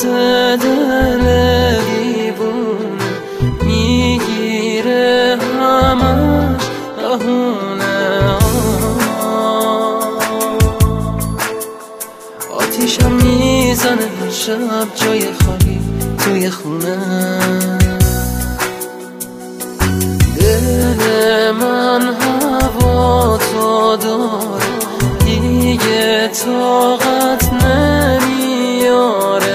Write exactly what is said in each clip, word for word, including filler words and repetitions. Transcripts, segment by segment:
واسه دل دیوونه میگیره همش بهونه. آتیشم میزنه شب جای خالی توی خونه. دل من هوا تو داره دیگه طاقت نمیاره.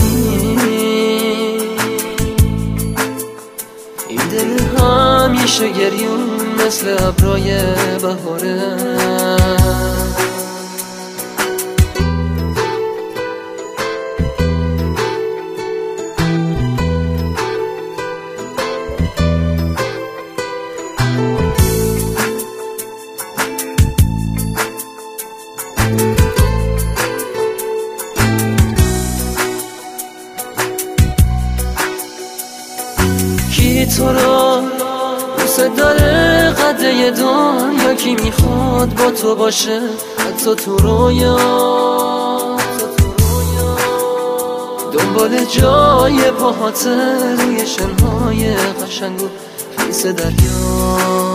این دل همیشه گریون مثل ابرای بهاره. کی تو رو دوست داره قده دنیا؟ کی میخواد با تو باشه حتی تو رویا؟ دنبال جای پاهاته روی شنهای قشنگ و خیس دریا.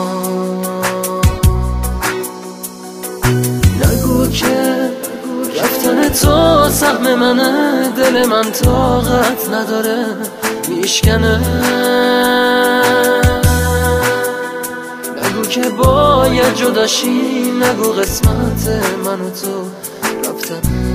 نگو که رفتن تو سهم منه، دل من طاقت نداره میشکنه. نگو که باید جداشی، نگو قسمت من و تو رفتنه.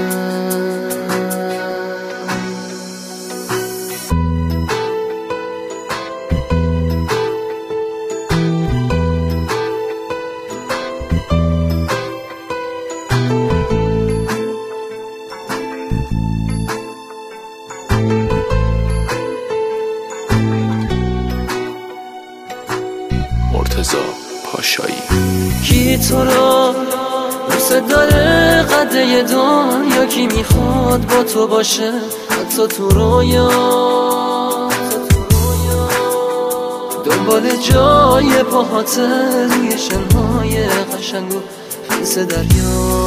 مرتضی پاشایی. کی تو رو دوست داره قده دنیا؟ کی میخواد با تو باشه حتی تو رویا؟ دنبال جای پاهاته روی شنهای قشنگ و خیس دریا.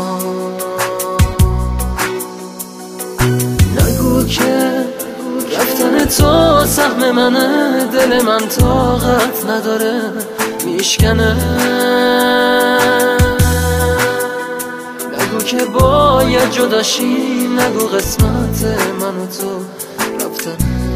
نگو که رفتن تو سهم منه، دل من طاقت نداره میشکنه. نگو که باید جداشی، نگو قسمت من و تو رفتنه.